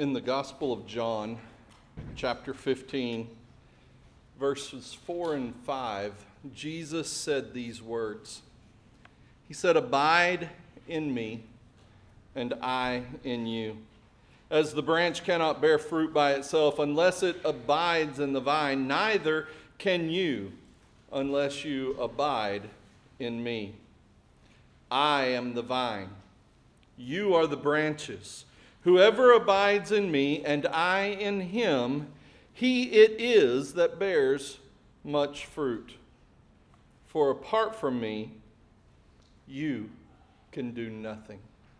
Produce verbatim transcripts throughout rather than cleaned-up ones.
in the Gospel of John, chapter fifteen, verses four and five, Jesus said these words. He said, "Abide in me, and I in you. As the branch cannot bear fruit by itself unless it abides in the vine, neither can you unless you abide in me. I am the vine. You are the branches. Whoever abides in me and I in him, he it is that bears much fruit. For apart from me, you can do nothing."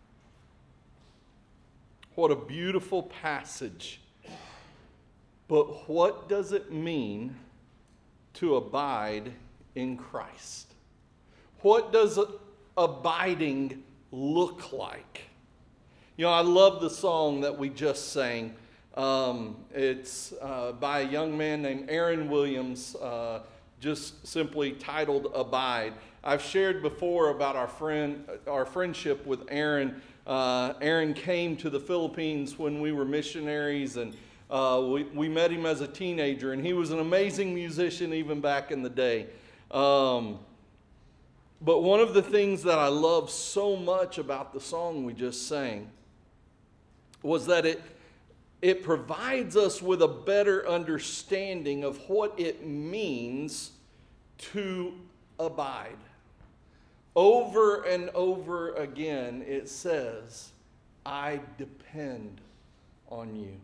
What a beautiful passage. But what does it mean to abide in Christ? What does abiding look like? You know, I love the song that we just sang. Um, it's uh, by a young man named Aaron Williams, uh, just simply titled "Abide." I've shared before about our friend, our friendship with Aaron. Uh, Aaron came to the Philippines when we were missionaries, and uh, we, we met him as a teenager, and he was an amazing musician even back in the day. Um, but one of the things that I love so much about the song we just sang was that it it provides us with a better understanding of what it means to abide. Over and over again, it says, "I depend on you."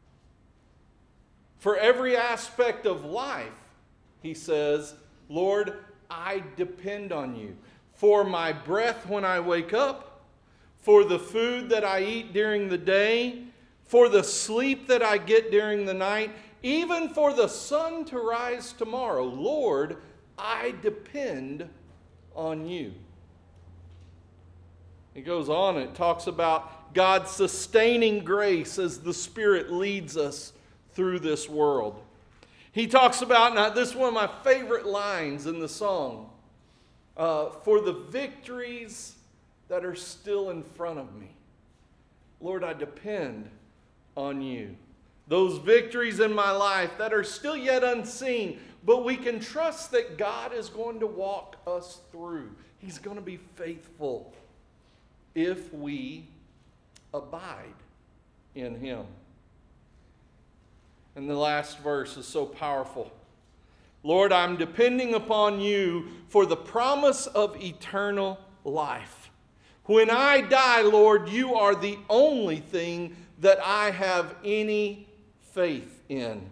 For every aspect of life, he says, "Lord, I depend on you. For my breath when I wake up, for the food that I eat during the day, for the sleep that I get during the night, even for the sun to rise tomorrow. Lord, I depend on you." It goes on and it talks about God's sustaining grace as the Spirit leads us through this world. He talks about, now this is one of my favorite lines in the song, uh, "for the victories that are still in front of me. Lord, I depend on you." Those victories in my life that are still yet unseen, but we can trust that God is going to walk us through. He's going to be faithful if we abide in him. And the last verse is so powerful. "Lord, I'm depending upon you for the promise of eternal life. When I die, Lord, you are the only thing that I have any faith in."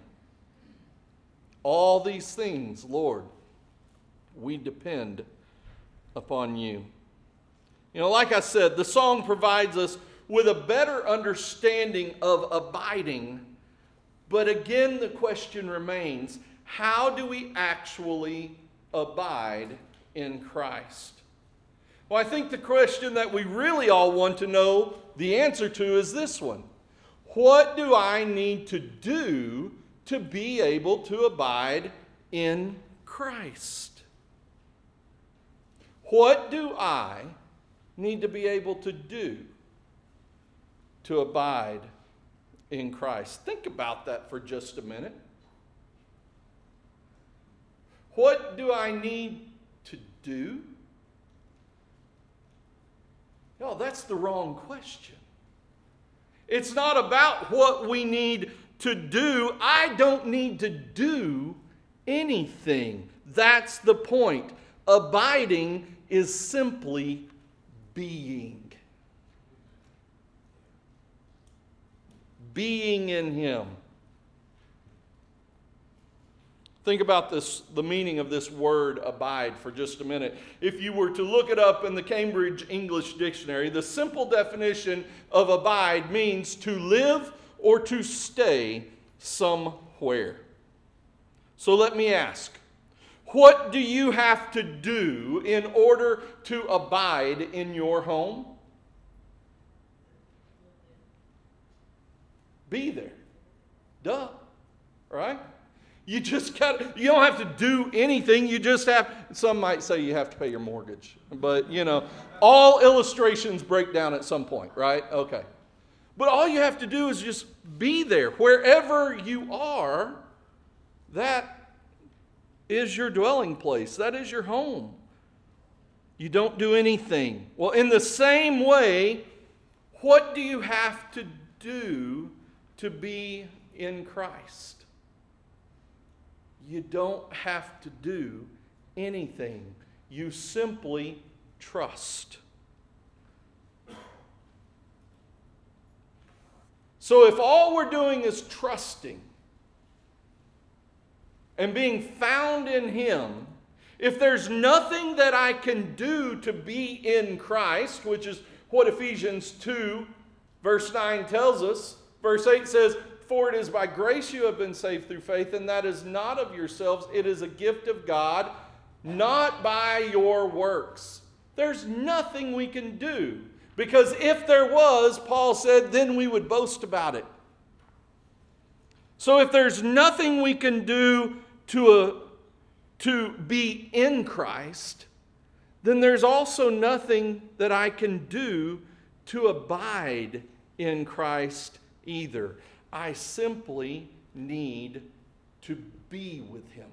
All these things, Lord, we depend upon you. You know, like I said, the song provides us with a better understanding of abiding. But again, the question remains, how do we actually abide in Christ? Well, I think the question that we really all want to know the answer to is this one. What do I need to do to be able to abide in Christ? What do I need to be able to do to abide in Christ? Think about that for just a minute. What do I need to do? No, that's the wrong question. It's not about what we need to do. I don't need to do anything. That's the point. Abiding is simply being. Being in him. Think about this, the meaning of this word abide for just a minute. If you were to look it up in the Cambridge English Dictionary, the simple definition of abide means to live or to stay somewhere. So let me ask, what do you have to do in order to abide in your home? Be there. Duh. Right? You just got you don't have to do anything. You just have, some might say you have to pay your mortgage. But, you know, all illustrations break down at some point, right? Okay. But all you have to do is just be there. Wherever you are, that is your dwelling place. That is your home. You don't do anything. Well, in the same way, what do you have to do to be in Christ? You don't have to do anything. You simply trust. So if all we're doing is trusting and being found in Him, if there's nothing that I can do to be in Christ, which is what Ephesians two verse nine tells us, verse eight says, "For it is by grace you have been saved through faith, and that is not of yourselves, it is a gift of God, not by your works." There's nothing we can do. Because if there was, Paul said, then we would boast about it. So if there's nothing we can do to, a, to be in Christ, then there's also nothing that I can do to abide in Christ either. I simply need to be with Him.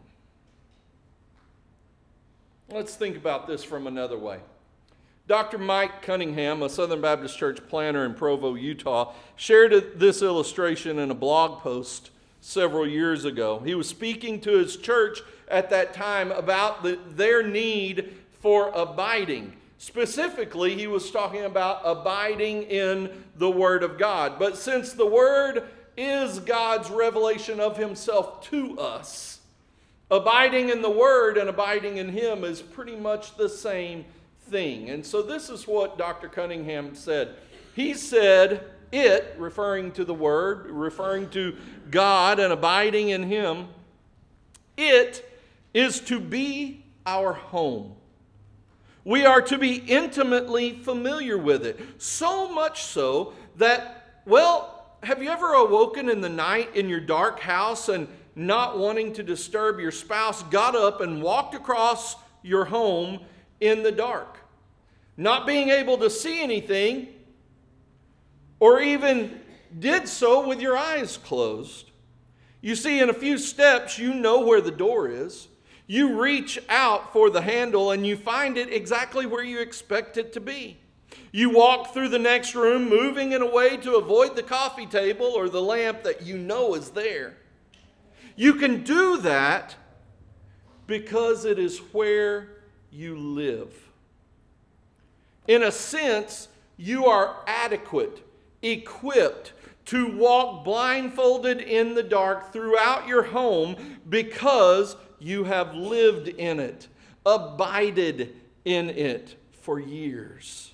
Let's think about this from another way. Doctor Mike Cunningham, a Southern Baptist Church planter in Provo, Utah, shared this illustration in a blog post several years ago. He was speaking to his church at that time about the, their need for abiding. Specifically, he was talking about abiding in the Word of God. But since the Word is God's revelation of Himself to us, abiding in the Word and abiding in Him is pretty much the same thing. And so this is what Doctor Cunningham said. He said, it, referring to the Word, referring to God and abiding in Him, it is to be our home. We are to be intimately familiar with it. So much so that, well, have you ever awoken in the night in your dark house and not wanting to disturb your spouse, got up and walked across your home in the dark, not being able to see anything, or even did so with your eyes closed? You see, in a few steps, you know where the door is. You reach out for the handle and you find it exactly where you expect it to be. You walk through the next room, moving in a way to avoid the coffee table or the lamp that you know is there. You can do that because it is where you live. In a sense, you are adequate, equipped to walk blindfolded in the dark throughout your home because you have lived in it, abided in it for years.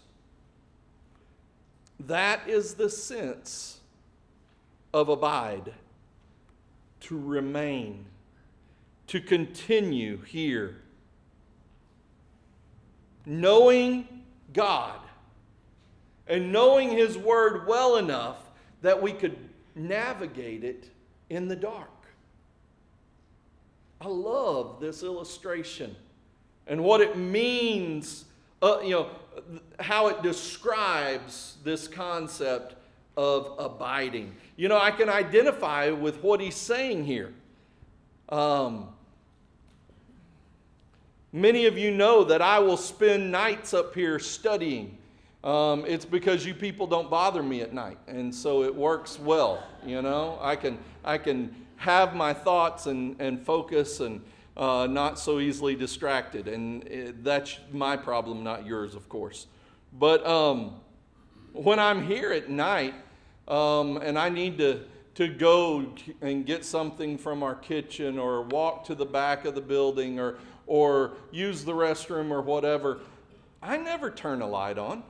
That is the sense of abide, to remain, to continue here. Knowing God and knowing His Word well enough that we could navigate it in the dark. I love this illustration and what it means, uh, you know, how it describes this concept of abiding. You know, I can identify with what he's saying here. Um, many of you know that I will spend nights up here studying. Um, it's because you people don't bother me at night, and so it works well. You know, I can I can have my thoughts and and focus and uh, not so easily distracted, and it, that's my problem, not yours, of course. But um, when I'm here at night, um, and I need to to go and get something from our kitchen, or walk to the back of the building, or or use the restroom or whatever, I never turn a light on.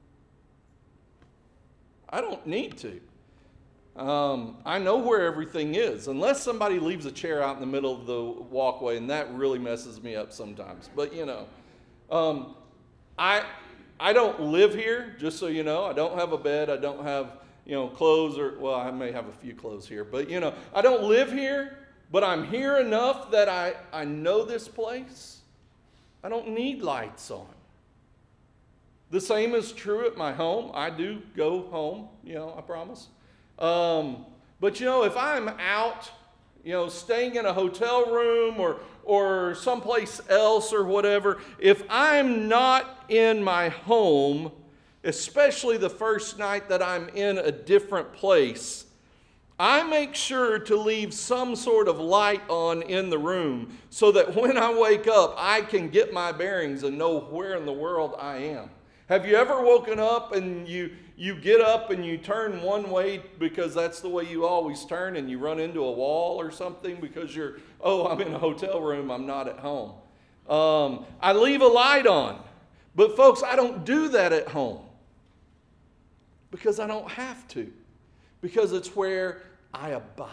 I don't need to. Um, I know where everything is, unless somebody leaves a chair out in the middle of the walkway, and that really messes me up sometimes. But, you know, um, I I don't live here, just so you know. I don't have a bed. I don't have, you know, clothes, or, well, I may have a few clothes here. But, you know, I don't live here, but I'm here enough that I, I know this place. I don't need lights on. The same is true at my home. I do go home, you know, I promise. Um, but, you know, if I'm out, you know, staying in a hotel room or, or someplace else or whatever, if I'm not in my home, especially the first night that I'm in a different place, I make sure to leave some sort of light on in the room so that when I wake up, I can get my bearings and know where in the world I am. Have you ever woken up and you, you get up and you turn one way because that's the way you always turn, and you run into a wall or something because you're, oh, I'm in a hotel room, I'm not at home. Um, I leave a light on. But folks, I don't do that at home because I don't have to. Because it's where I abide.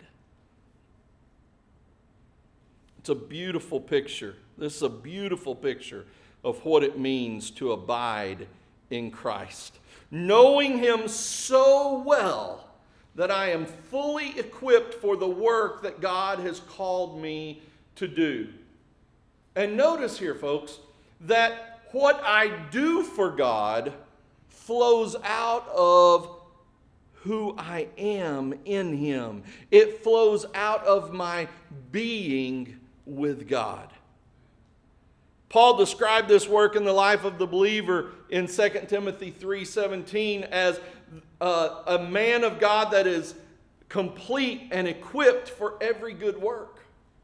It's a beautiful picture. This is a beautiful picture of what it means to abide in Christ. Knowing Him so well that I am fully equipped for the work that God has called me to do. And notice here, folks, that what I do for God flows out of who I am in Him. It flows out of my being with God. Paul described this work in the life of the believer in Second Timothy three seventeen as uh, a man of God that is complete and equipped for every good work.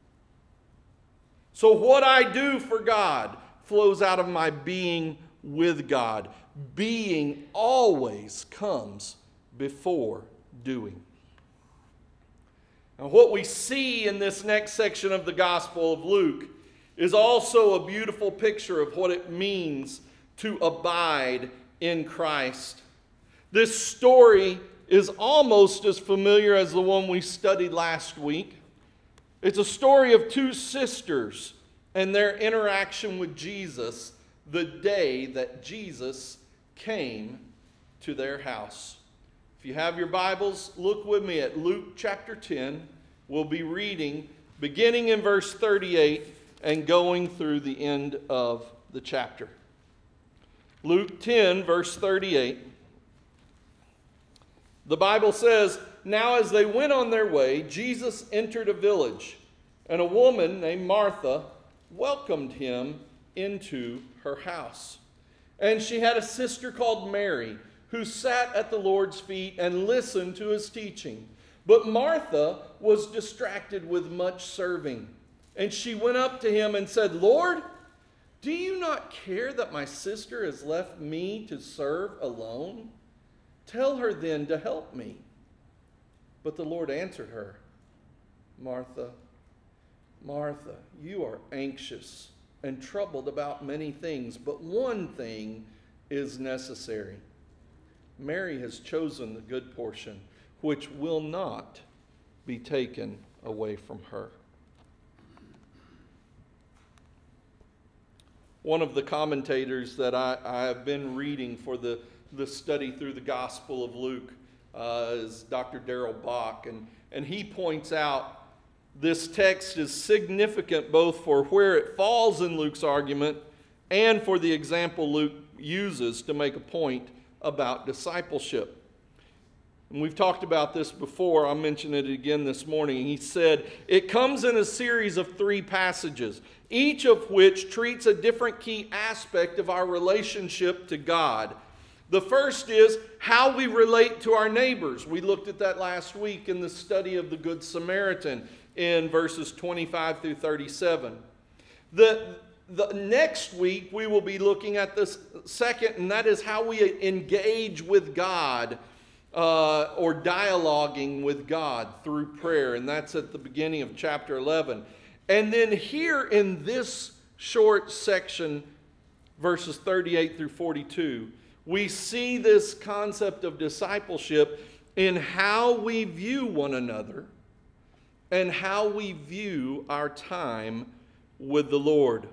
So what I do for God flows out of my being with God. Being always comes before doing. And what we see in this next section of the Gospel of Luke is also a beautiful picture of what it means to abide in Christ. This story is almost as familiar as the one we studied last week. It's a story of two sisters and their interaction with Jesus the day that Jesus came to their house. If you have your Bibles, look with me at Luke chapter ten. We'll be reading beginning in verse thirty-eight and going through the end of the chapter. Luke ten, verse thirty-eight. The Bible says, "Now as they went on their way, Jesus entered a village, and a woman named Martha welcomed him into her house. And she had a sister called Mary, who sat at the Lord's feet and listened to his teaching. But Martha was distracted with much serving. And she went up to him and said, 'Lord, do you not care that my sister has left me to serve alone? Tell her then to help me.' But the Lord answered her, 'Martha, Martha, you are anxious and troubled about many things, but one thing is necessary. Mary has chosen the good portion, which will not be taken away from her.'" One of the commentators that I, I have been reading for the, the study through the Gospel of Luke uh, is Doctor Darrell Bach, and, and he points out this text is significant both for where it falls in Luke's argument and for the example Luke uses to make a point about discipleship. And we've talked about this before. I'll mention it again this morning. He said, it comes in a series of three passages, each of which treats a different key aspect of our relationship to God. The first is how we relate to our neighbors. We looked at that last week in the study of the Good Samaritan in verses twenty-five through thirty-seven. The, the next week we will be looking at this second, and that is how we engage with God uh, or dialoguing with God through prayer, and that's at the beginning of chapter eleven. And then here in this short section, verses thirty-eight through forty-two, we see this concept of discipleship in how we view one another and how we view our time with the Lord.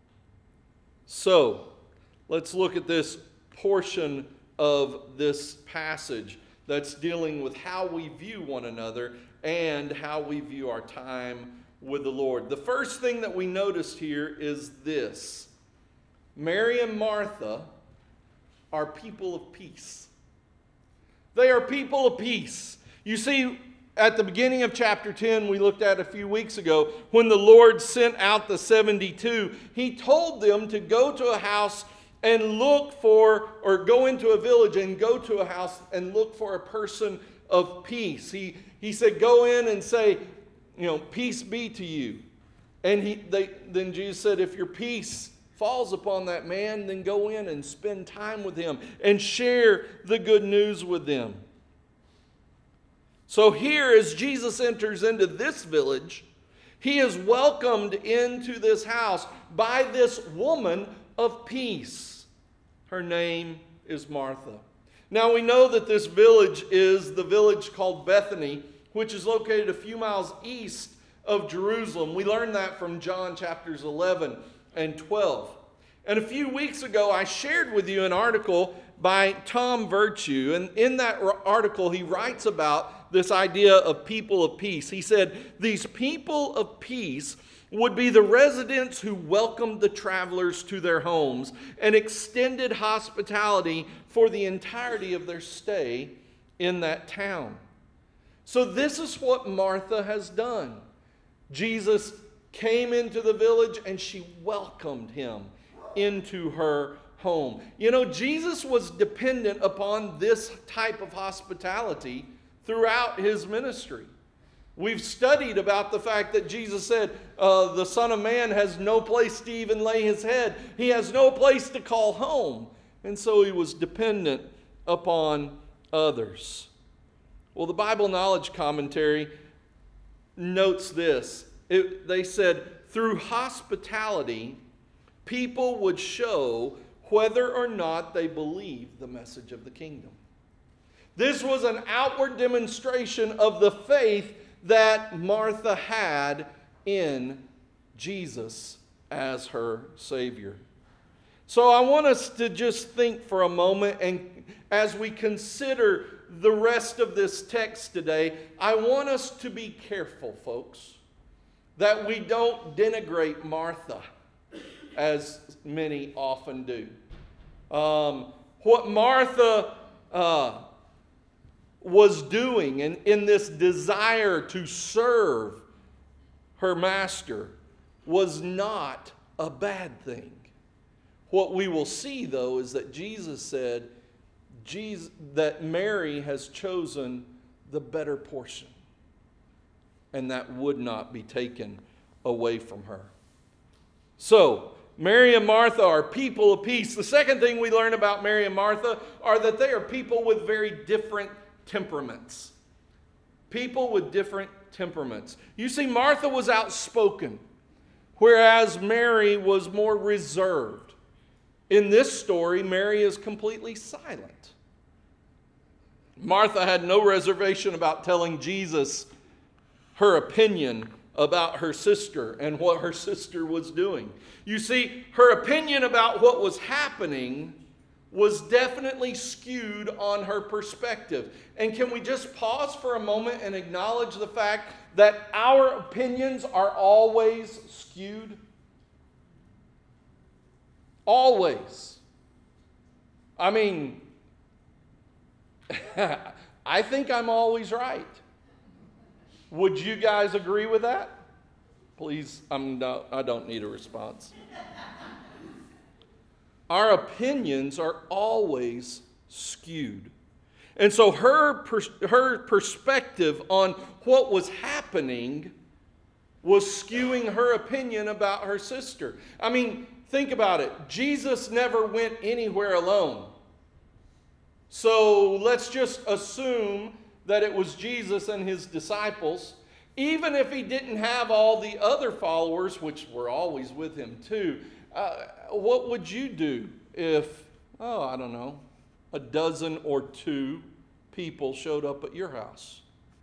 So, let's look at this portion of this passage that's dealing with how we view one another and how we view our time with the Lord. The first thing that we noticed here is this. Mary and Martha are people of peace. They are people of peace. You see, at the beginning of chapter ten, we looked at a few weeks ago, when the Lord sent out the seventy-two, he told them to go to a house and look for, or go into a village and go to a house and look for a person of peace. He, he said, go in and say, you know, peace be to you. And he, they, then Jesus said, if your peace falls upon that man, then go in and spend time with him and share the good news with them. So here, as Jesus enters into this village, he is welcomed into this house by this woman of peace. Her name is Martha. Now we know that this village is the village called Bethany, which is located a few miles east of Jerusalem. We learned that from John chapters eleven and twelve. And a few weeks ago, I shared with you an article by Tom Virtue. And in that article, he writes about this idea of people of peace. He said, these people of peace would be the residents who welcomed the travelers to their homes and extended hospitality for the entirety of their stay in that town. So this is what Martha has done. Jesus came into the village and she welcomed him into her home. You know, Jesus was dependent upon this type of hospitality throughout his ministry. We've studied about the fact that Jesus said, uh, the Son of Man has no place to even lay his head. He has no place to call home. And so he was dependent upon others. Well, the Bible Knowledge Commentary notes this. It, they said, through hospitality, people would show whether or not they believed the message of the kingdom. This was an outward demonstration of the faith that Martha had in Jesus as her Savior. So I want us to just think for a moment, and as we consider the rest of this text today, I want us to be careful, folks, that we don't denigrate Martha, as many often do. Um, what Martha uh, was doing in, in this desire to serve her master was not a bad thing. What we will see, though, is that Jesus said Jesus, that Mary has chosen the better portion, and that would not be taken away from her. So, Mary and Martha are people of peace. The second thing we learn about Mary and Martha are that they are people with very different temperaments. People with different temperaments. You see, Martha was outspoken, whereas Mary was more reserved. In this story, Mary is completely silent. Martha had no reservation about telling Jesus her opinion about her sister and what her sister was doing. You see, her opinion about what was happening was definitely skewed on her perspective. And can we just pause for a moment and acknowledge the fact that our opinions are always skewed? Always. I mean, I think I'm always right. Would you guys agree with that? Please, I'm not, I don't need a response. Our opinions are always skewed. And so her, her perspective on what was happening was skewing her opinion about her sister. I mean, think about it. Jesus never went anywhere alone. So let's just assume that it was Jesus and his disciples. Even if he didn't have all the other followers, which were always with him too, uh, what would you do if, oh, I don't know, a dozen or two people showed up at your house?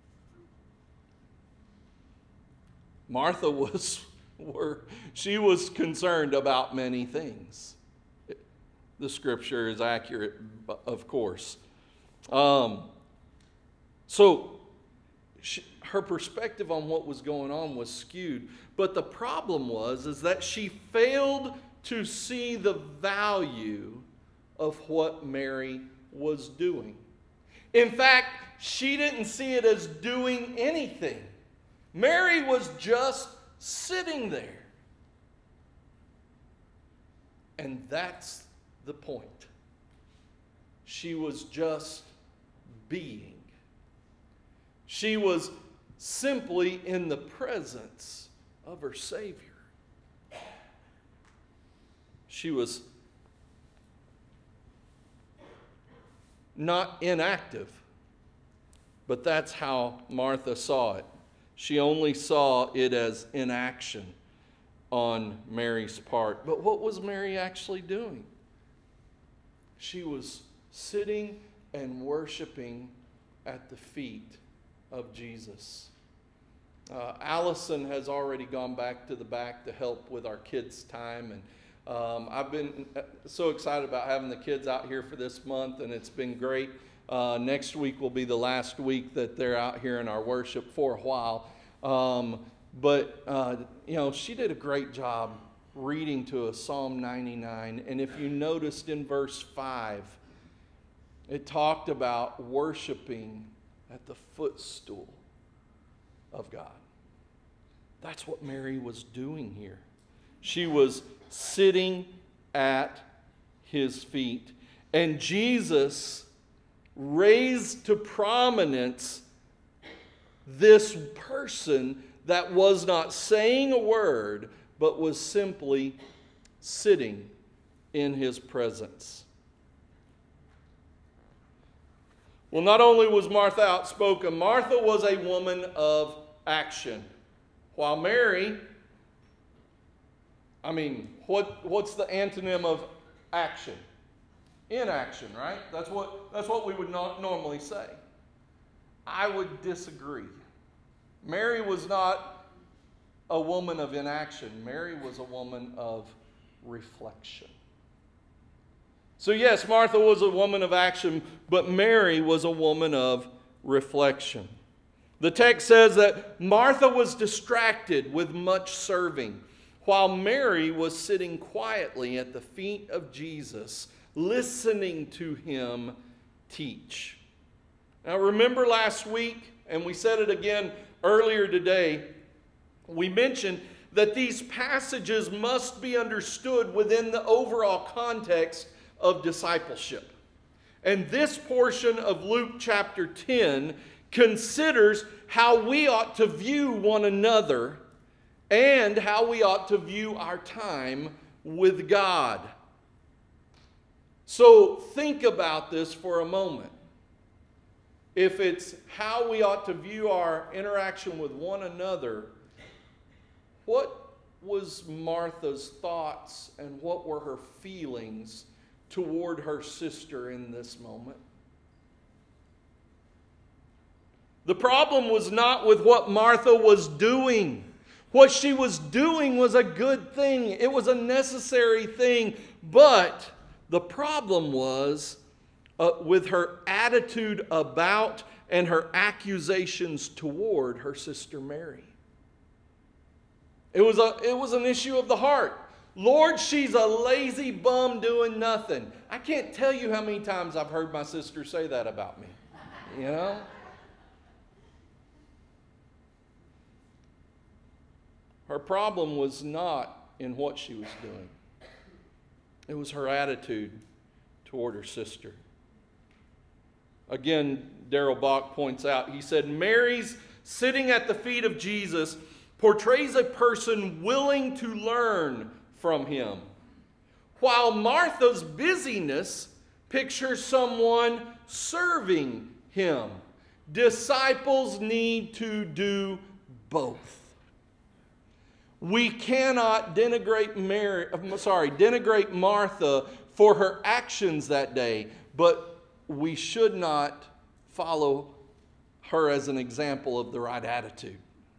Martha was, were, she was concerned about many things. The scripture is accurate, of course. Um, so she, her perspective on what was going on was skewed. But the problem was is that she failed to see the value of what Mary was doing. In fact, she didn't see it as doing anything. Mary was just sitting there. And that's the point. She was just being. She was simply in the presence of her Savior. She was not inactive, but that's how Martha saw it. She only saw it as inaction on Mary's part. But what was Mary actually doing? She was sitting and worshiping at the feet of Jesus. Uh, Allison has already gone back to the back to help with our kids' time, and um, I've been so excited about having the kids out here for this month, and it's been great. Uh, next week will be the last week that they're out here in our worship for a while. Um, but, uh, you know, she did a great job reading to us Psalm ninety-nine. And if you noticed in verse five, it talked about worshiping at the footstool of God. That's what Mary was doing here. She was sitting at his feet. And Jesus raised to prominence this person that was not saying a word, but was simply sitting in his presence. Well, not only was Martha outspoken, Martha was a woman of action. While Mary, I mean, what, what's the antonym of action? Inaction, right? That's what, that's what we would not normally say. I would disagree. Mary was not a woman of inaction. Mary was a woman of reflection. So yes, Martha was a woman of action, but Mary was a woman of reflection. The text says that Martha was distracted with much serving, while Mary was sitting quietly at the feet of Jesus, listening to him teach. Now remember last week, and we said it again earlier today, we mentioned that these passages must be understood within the overall context of discipleship. And this portion of Luke chapter ten considers how we ought to view one another and how we ought to view our time with God. So think about this for a moment. If it's how we ought to view our interaction with one another, what was Martha's thoughts and what were her feelings toward her sister in this moment? The problem was not with what Martha was doing. What she was doing was a good thing. It was a necessary thing. But the problem was uh, with her attitude about and her accusations toward her sister Mary. It was a, it was an issue of the heart. Lord, she's a lazy bum doing nothing. I can't tell you how many times I've heard my sister say that about me. You know? Her problem was not in what she was doing. It was her attitude toward her sister. Again, Darrell Bach points out, he said, Mary's sitting at the feet of Jesus portrays a person willing to learn from him, while Martha's busyness pictures someone serving him. Disciples need to do both. We cannot denigrate Mary, sorry, denigrate Martha for her actions that day, but we should not follow her as an example of the right attitude.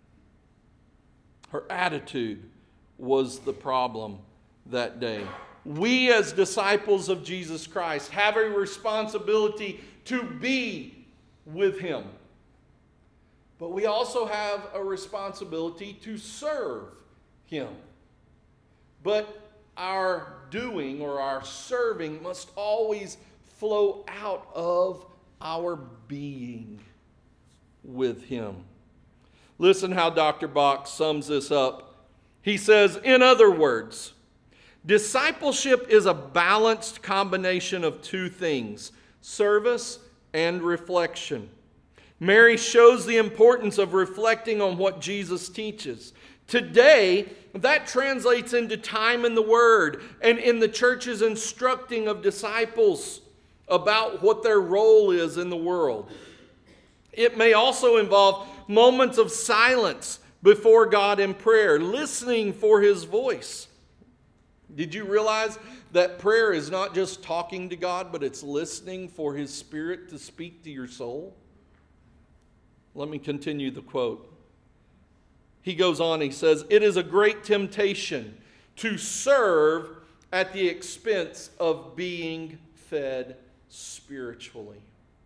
Her attitude was the problem that day. We as disciples of Jesus Christ have a responsibility to be with him. But we also have a responsibility to serve him. But our doing or our serving must always flow out of our being with Him. Listen how Doctor Bach sums this up. He says, in other words, discipleship is a balanced combination of two things, service and reflection. Mary shows the importance of reflecting on what Jesus teaches. Today, that translates into time in the Word and in the church's instructing of disciples about what their role is in the world. It may also involve moments of silence before God in prayer, listening for His voice. Did you realize that prayer is not just talking to God, but it's listening for His Spirit to speak to your soul? Let me continue the quote. He goes on, he says, it is a great temptation to serve at the expense of being fed spiritually.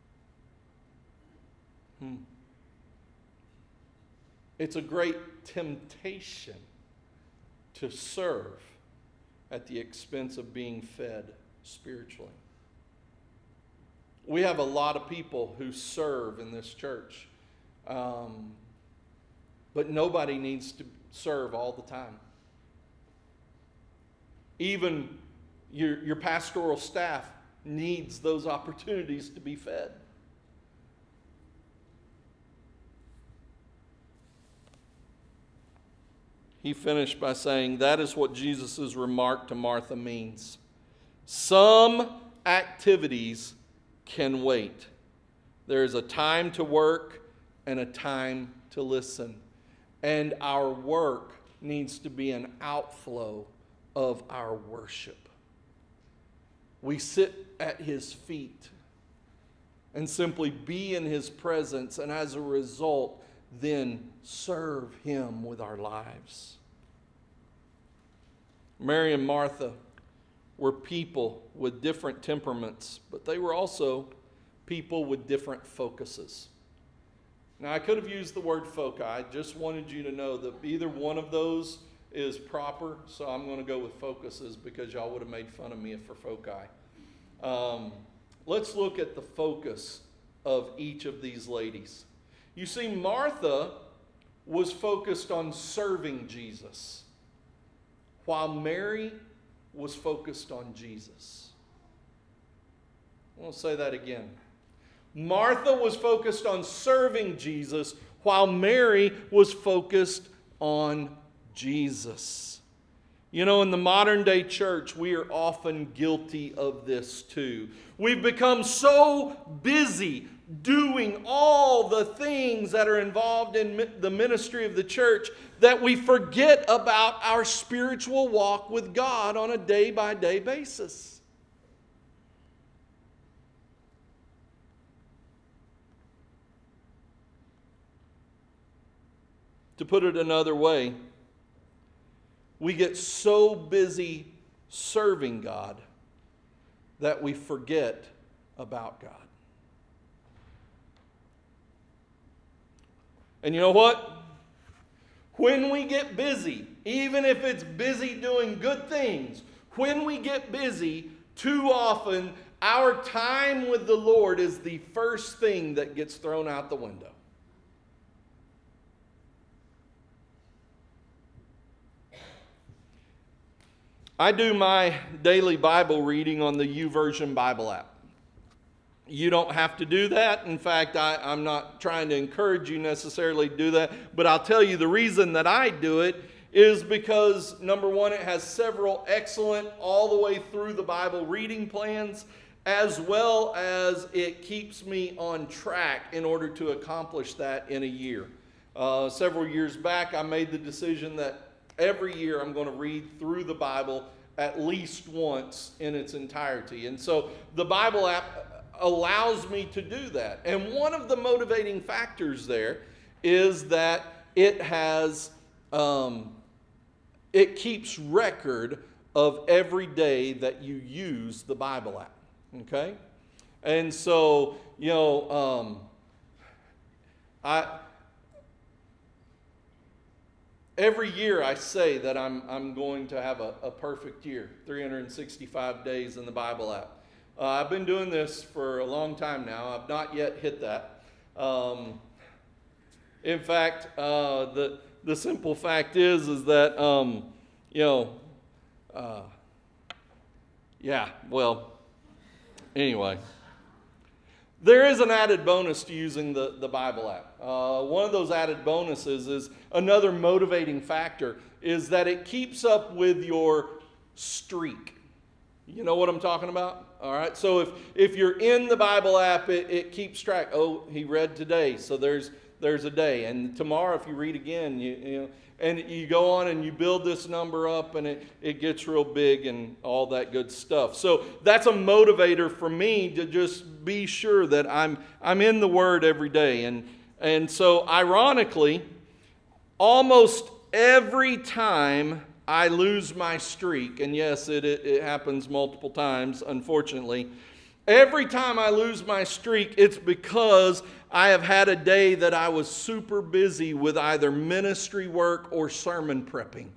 Hmm. It's a great temptation to serve at the expense of being fed spiritually. We have a lot of people who serve in this church. Um, but nobody needs to serve all the time. Even your, your pastoral staff needs those opportunities to be fed. He finished by saying, that is what Jesus' remark to Martha means. Some activities can wait. There is a time to work and a time to listen. And our work needs to be an outflow of our worship. We sit at His feet and simply be in His presence, and as a result, then serve Him with our lives. Mary and Martha were people with different temperaments, but they were also people with different focuses. Now, I could have used the word foci. I just wanted you to know that either one of those is proper, so I'm going to go with focuses because y'all would have made fun of me for foci. Um, let's look at the focus of each of these ladies. You see, Martha was focused on serving Jesus, while Mary was focused on Jesus. I want to say that again. Martha was focused on serving Jesus, while Mary was focused on Jesus. You know, in the modern day church, we are often guilty of this too. We've become so busy doing all the things that are involved in the ministry of the church that we forget about our spiritual walk with God on a day-by-day basis. To put it another way, we get so busy serving God that we forget about God. And you know what? When we get busy, even if it's busy doing good things, when we get busy, too often our time with the Lord is the first thing that gets thrown out the window. I do my daily Bible reading on the YouVersion Bible app. You don't have to do that. In fact, I, I'm not trying to encourage you necessarily to do that. But I'll tell you the reason that I do it is because, number one, it has several excellent all the way through the Bible reading plans, as well as it keeps me on track in order to accomplish that in a year. Uh, several years back, I made the decision that every year I'm going to read through the Bible at least once in its entirety. And so the Bible app allows me to do that. And one of the motivating factors there is that it has, um, it keeps record of every day that you use the Bible app. Okay? And so, you know, um, I... every year I say that I'm, I'm going to have a, a perfect year, three hundred sixty-five days in the Bible app. Uh, I've been doing this for a long time now. I've not yet hit that. Um, in fact, uh, the the simple fact is is that um, you know, uh, yeah. Well, anyway, there is an added bonus to using the the Bible app. Uh, one of those added bonuses is another motivating factor is that it keeps up with your streak. You know what I'm talking about? All right. So if, if you're in the Bible app, it, it keeps track. Oh, he read today, so there's there's a day. And tomorrow, if you read again, you, you know, and you go on and you build this number up, and it, it gets real big and all that good stuff. So that's a motivator for me to just be sure that I'm I'm in the Word every day. And and so ironically, almost every time I lose my streak, and yes, it, it, it happens multiple times, unfortunately. Every time I lose my streak, it's because I have had a day that I was super busy with either ministry work or sermon prepping.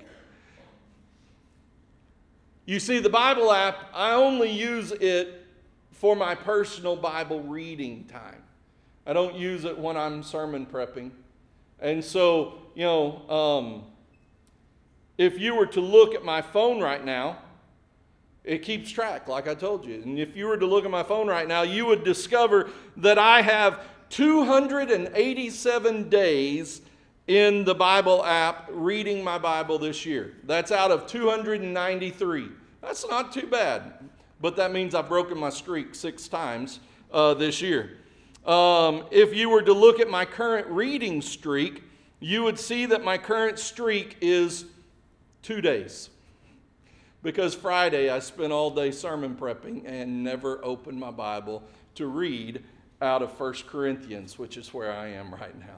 You see, the Bible app, I only use it for my personal Bible reading time. I don't use it when I'm sermon prepping. And so, you know, um, if you were to look at my phone right now, it keeps track, like I told you. And if you were to look at my phone right now, you would discover that I have two hundred eighty-seven days in the Bible app reading my Bible this year. That's out of two hundred ninety-three. That's not too bad. But that means I've broken my streak six times uh, this year. Um, if you were to look at my current reading streak, you would see that my current streak is two days. Because Friday I spent all day sermon prepping and never opened my Bible to read out of First Corinthians, which is where I am right now.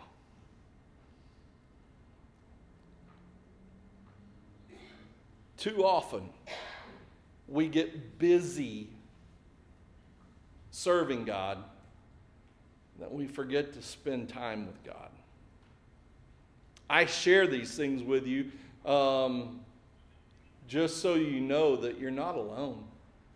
Too often we get busy serving God that we forget to spend time with God. I share these things with you Um, just so you know that you're not alone.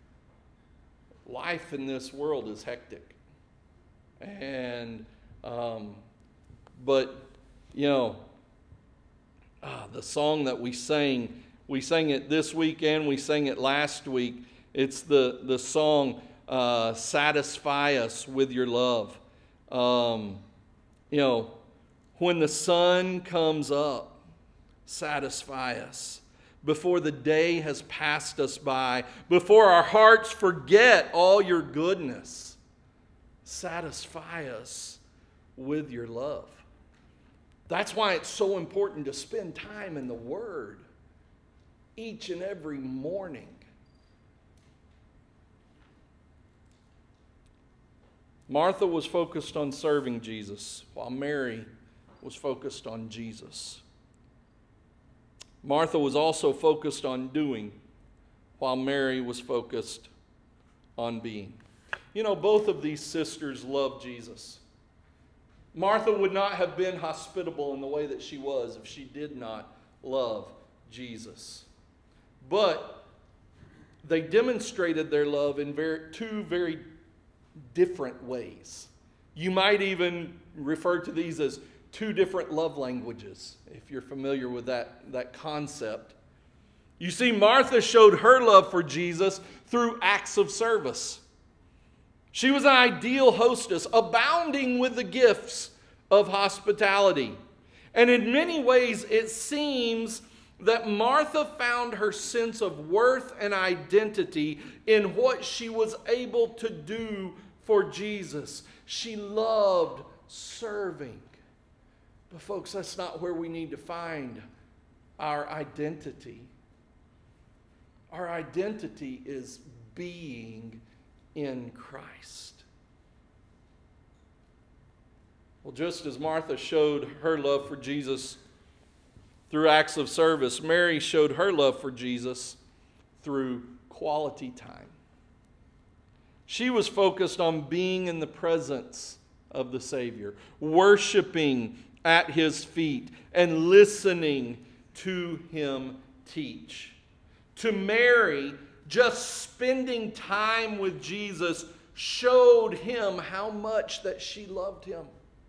Life in this world is hectic. And, um, but, you know, ah, the song that we sang, we sang it this weekend, we sang it last week. It's the, the song, uh, Satisfy Us with Your Love. Um, you know, when the sun comes up, satisfy us before the day has passed us by, before our hearts forget all your goodness. Satisfy us with your love. That's why it's so important to spend time in the Word each and every morning. Martha was focused on serving Jesus, while Mary was focused on Jesus. Martha was also focused on doing, while Mary was focused on being. You know, both of these sisters loved Jesus. Martha would not have been hospitable in the way that she was if she did not love Jesus. But they demonstrated their love in very, two very different ways. You might even refer to these as two different love languages, if you're familiar with that, that concept. You see, Martha showed her love for Jesus through acts of service. She was an ideal hostess, abounding with the gifts of hospitality. And in many ways, it seems that Martha found her sense of worth and identity in what she was able to do for Jesus. She loved serving. But folks, that's not where we need to find our identity. Our identity is being in Christ. Well, just as Martha showed her love for Jesus through acts of service, Mary showed her love for Jesus through quality time. She was focused on being in the presence of the Savior, worshiping at His feet, and listening to him teach. To Mary, just spending time with Jesus showed him how much that she loved him.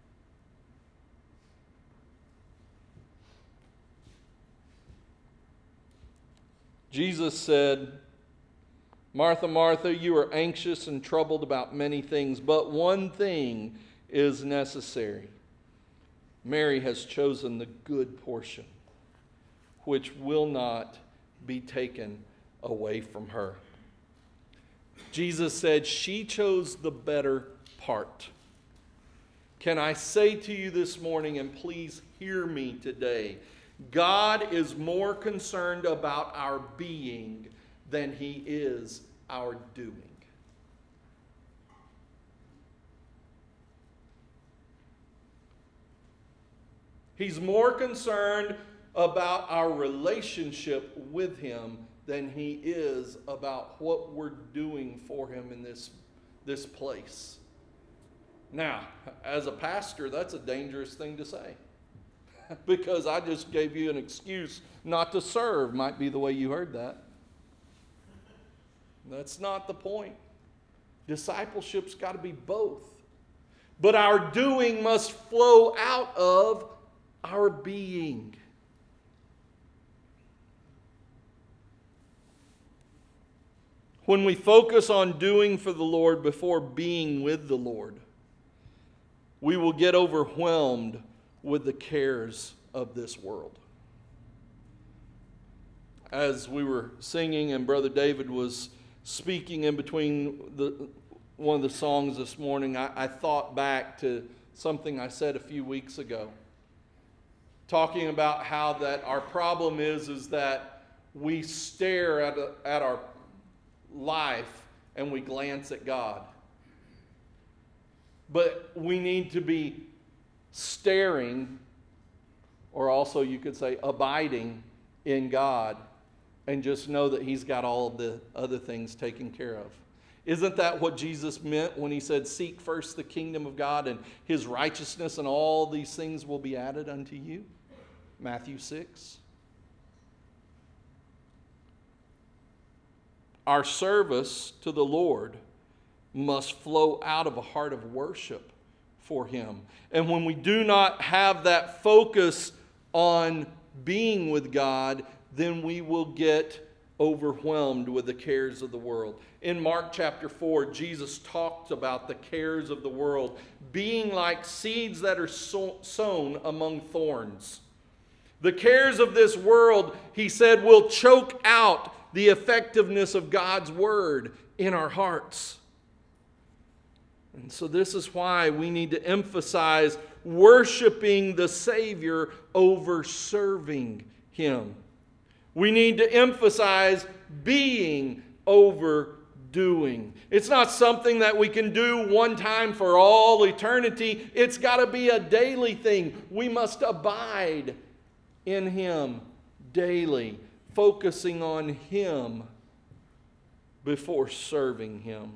Jesus said, Martha, Martha, you are anxious and troubled about many things, but one thing is necessary. Mary has chosen the good portion, which will not be taken away from her. Jesus said she chose the better part. Can I say to you this morning, and please hear me today, God is more concerned about our being than he is our doing. He's more concerned about our relationship with him than he is about what we're doing for him in this, this place. Now, as a pastor, that's a dangerous thing to say. Because I just gave you an excuse not to serve, might be the way you heard that. That's not the point. Discipleship's got to be both. But our doing must flow out of our being. When we focus on doing for the Lord before being with the Lord, we will get overwhelmed with the cares of this world. As we were singing and Brother David was speaking in between the, one of the songs this morning, I, I thought back to something I said a few weeks ago, talking about how that our problem is, is that we stare at, a, at our life and we glance at God. But we need to be staring, or also you could say abiding in God, and just know that he's got all of the other things taken care of. Isn't that what Jesus meant when he said, seek first the kingdom of God and his righteousness, and all these things will be added unto you? Matthew six. Our service to the Lord must flow out of a heart of worship for him. And when we do not have that focus on being with God, then we will get overwhelmed with the cares of the world. In Mark chapter four, Jesus talked about the cares of the world being like seeds that are sown among thorns. The cares of this world, he said, will choke out the effectiveness of God's word in our hearts. And so this is why we need to emphasize worshiping the Savior over serving him. We need to emphasize being over doing. It's not something that we can do one time for all eternity. It's got to be a daily thing. We must abide in him daily, focusing on him before serving him.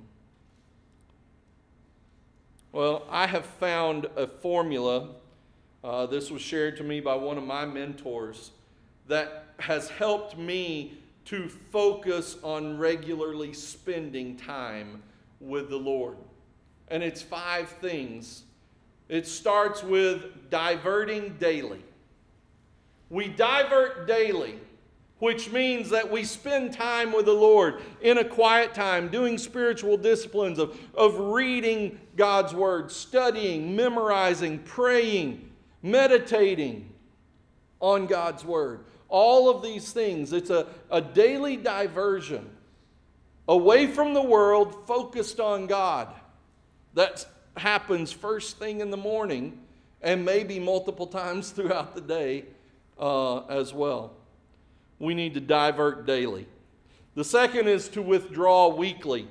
Well, I have found a formula, uh, this was shared to me by one of my mentors, that has helped me to focus on regularly spending time with the Lord. And it's five things. It starts with diverting daily. We divert daily, which means that we spend time with the Lord in a quiet time, doing spiritual disciplines of, of reading God's Word, studying, memorizing, praying, meditating on God's Word. All of these things, it's a, a daily diversion away from the world, focused on God. That happens first thing in the morning and maybe multiple times throughout the day uh, as well. We need to divert daily. The second is to withdraw weekly.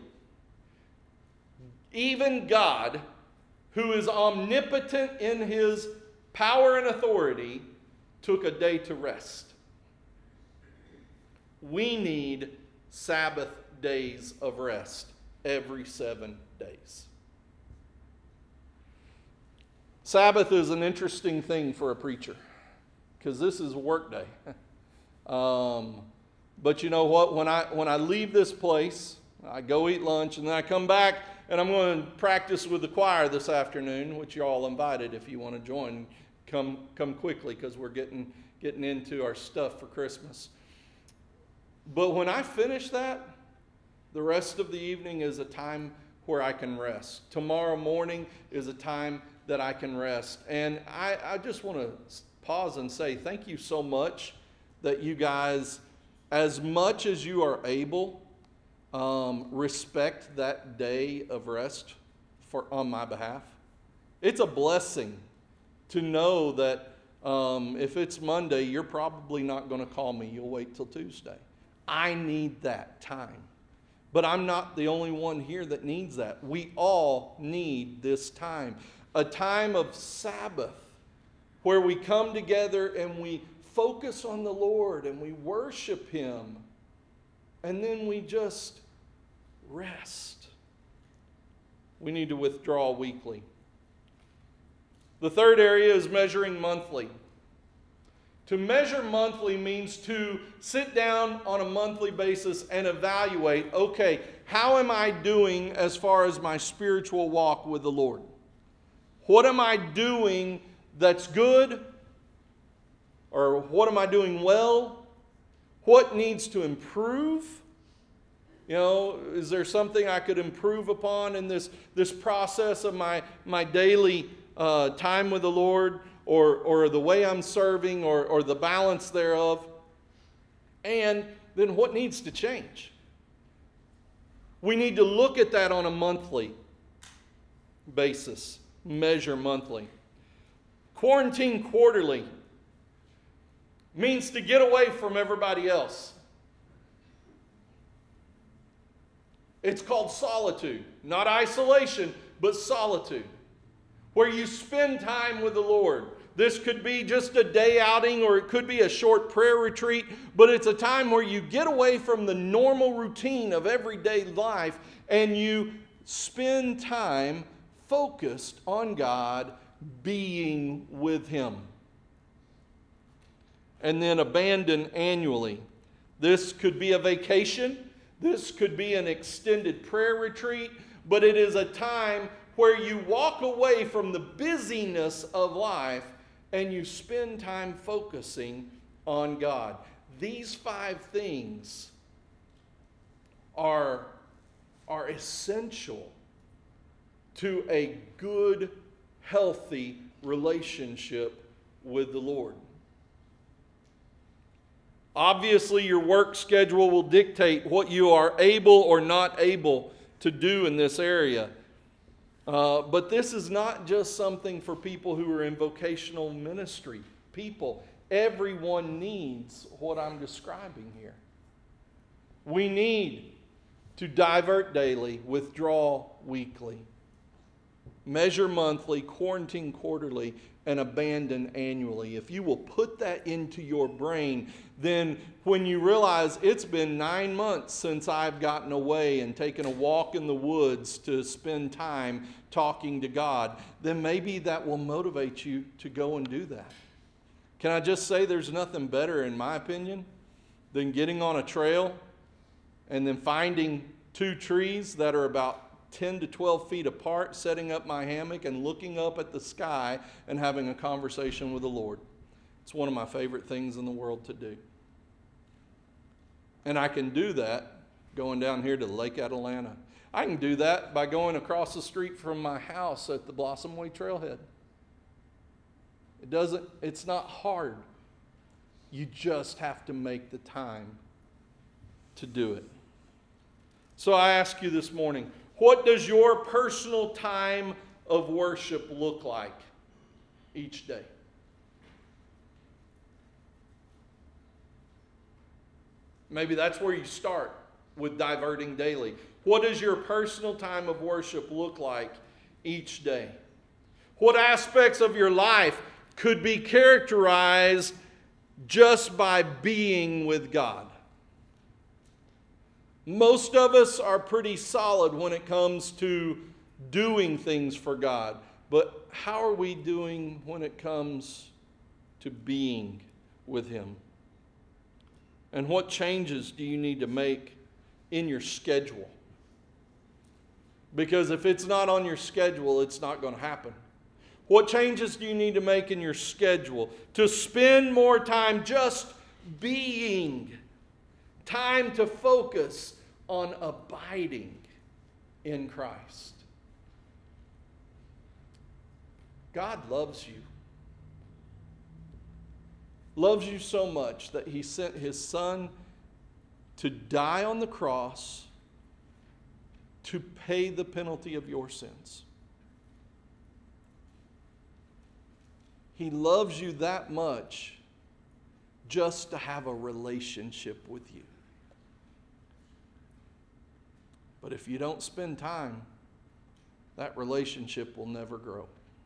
Even God, who is omnipotent in his power and authority, took a day to rest. We need Sabbath days of rest every seven days. Sabbath is an interesting thing for a preacher, because this is a work day. Um, but you know what? When I when I leave this place, I go eat lunch, and then I come back, and I'm going to practice with the choir this afternoon, which you're all invited if you want to join. Come come quickly, because we're getting getting into our stuff for Christmas. But when I finish that, the rest of the evening is a time where I can rest. Tomorrow morning is a time that I can rest. And I, I just want to pause and say thank you so much that you guys, as much as you are able, um, respect that day of rest for on my behalf. It's a blessing to know that um, if it's Monday, you're probably not going to call me. You'll wait till Tuesday. I need that time. But I'm not the only one here that needs that. We all need this time. A time of Sabbath where we come together and we focus on the Lord and we worship Him. And then we just rest. We need to withdraw weekly. The third area is measuring monthly. To measure monthly means to sit down on a monthly basis and evaluate, okay, how am I doing as far as my spiritual walk with the Lord? What am I doing that's good? Or what am I doing well? What needs to improve? You know, is there something I could improve upon in this, this process of my, my daily uh, time with the Lord? Or, or the way I'm serving, or, or the balance thereof. And then what needs to change? We need to look at that on a monthly basis, measure monthly. Quarantine quarterly means to get away from everybody else. It's called solitude, not isolation, but solitude, where you spend time with the Lord. This could be just a day outing, or it could be a short prayer retreat, but it's a time where you get away from the normal routine of everyday life and you spend time focused on God, being with Him. And then abandon annually. This could be a vacation. This could be an extended prayer retreat, but it is a time where you walk away from the busyness of life and you spend time focusing on God. These five things are, are essential to a good, healthy relationship with the Lord. Obviously, your work schedule will dictate what you are able or not able to do in this area. Uh, but this is not just something for people who are in vocational ministry. People, everyone needs what I'm describing here. We need to divert daily, withdraw weekly, measure monthly, quarantine quarterly, and abandon annually. If you will put that into your brain, then when you realize it's been nine months since I've gotten away and taken a walk in the woods to spend time talking to God, then maybe that will motivate you to go and do that. Can I just say there's nothing better, in my opinion, than getting on a trail and then finding two trees that are about ten to twelve feet apart, setting up my hammock and looking up at the sky and having a conversation with the Lord. It's one of my favorite things in the world to do. And I can do that going down here to Lake Atalanta. I can do that by going across the street from my house at the Blossom Way Trailhead. It doesn't, it's not hard. You just have to make the time to do it. So I ask you this morning, what does your personal time of worship look like each day? Maybe that's where you start with diverting daily. What does your personal time of worship look like each day? What aspects of your life could be characterized just by being with God? Most of us are pretty solid when it comes to doing things for God. But how are we doing when it comes to being with Him? And what changes do you need to make in your schedule? Because if it's not on your schedule, it's not going to happen. What changes do you need to make in your schedule to spend more time just being? Time to focus on abiding in Christ. God loves you. Loves you so much that He sent His Son to die on the cross to pay the penalty of your sins. He loves you that much just to have a relationship with you. But if you don't spend time, that relationship will never grow.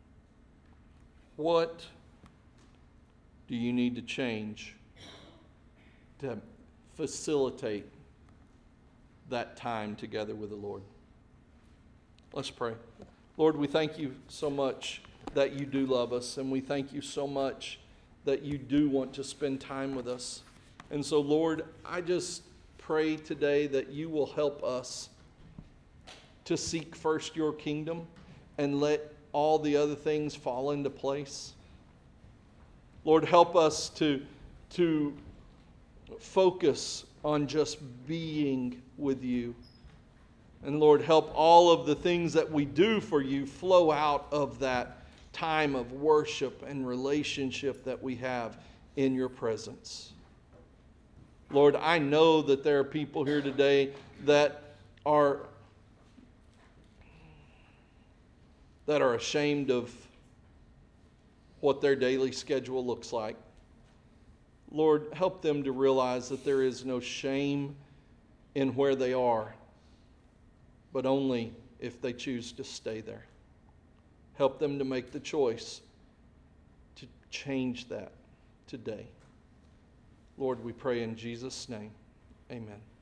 What do you need to change to facilitate that time together with the Lord? Let's pray. Lord, we thank you so much that you do love us, and we thank you so much that you do want to spend time with us. And so, Lord, I just pray today that you will help us to seek first your kingdom and let all the other things fall into place. Lord, help us to, to focus on just being with you. And Lord, help all of the things that we do for you flow out of that time of worship and relationship that we have in your presence. Lord, I know that there are people here today that are that are ashamed of what their daily schedule looks like. Lord, help them to realize that there is no shame in where they are, but only if they choose to stay there. Help them to make the choice to change that today. Lord, we pray in Jesus' name. Amen.